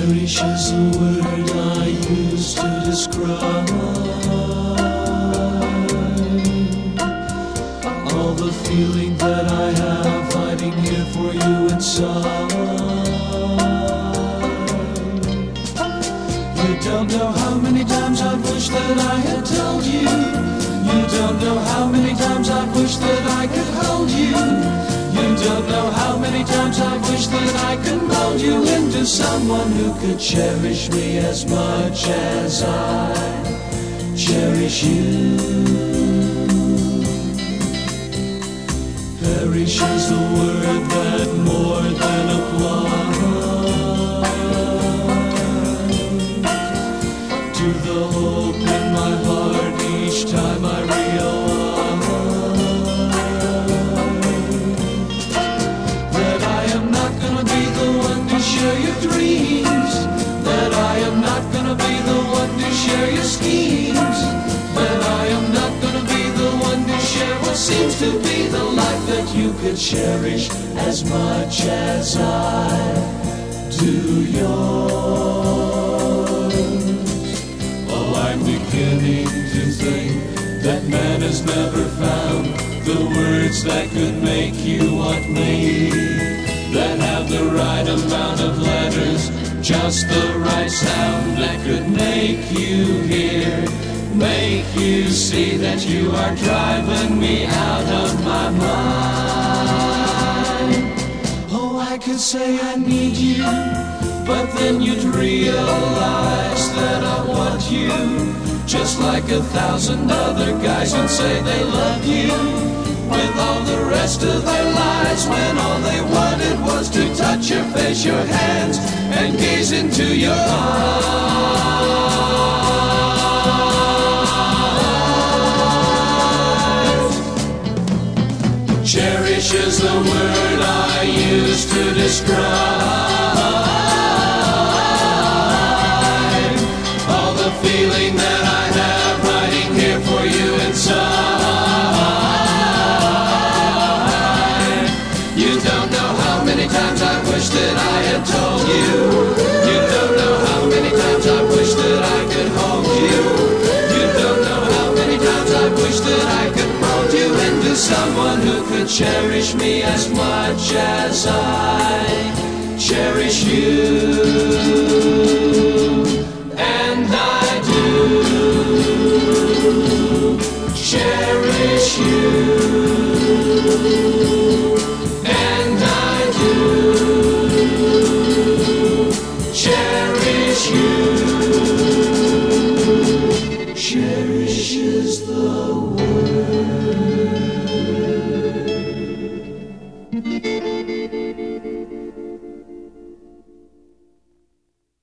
Cherish is a word I use to describe all the feeling that I have hiding here for you inside. You don't know how many times I've wished that I had told you. You don't know how many times I've wished that I could hold you. You don't know how many times I've wished that I could mold you into someone who could cherish me as much as I cherish you. Perish is a word that more than applies to the hope in my heart each time I realize that I am not gonna be the one to share your dreams, that I am not gonna be the one to share your schemes, that I am not gonna be the one to share what seems to be the life that you could cherish as much as I do yours. Oh, I'm beginning to think that man has never found the words that could make you want me, that have the right amount of letters, just the right sound that could make you hear, make you see that you are driving me out of my mind. Oh, I could say I need you, but then you'd realize that I want you, just like 1,000 other guys who'd say they love you with all the rest of their lives, when all they wanted was to touch your face, your hands, and gaze into your eyes. Cherish is the word I use to describe all the feeling that I have hiding here for you inside. You don't know how many times I wish that I had told you. You don't know how many times I wish that I could hold you. You don't know how many times I wish that I could mold you into someone who could cherish me as much as I cherish you. And I do cherish you. And I do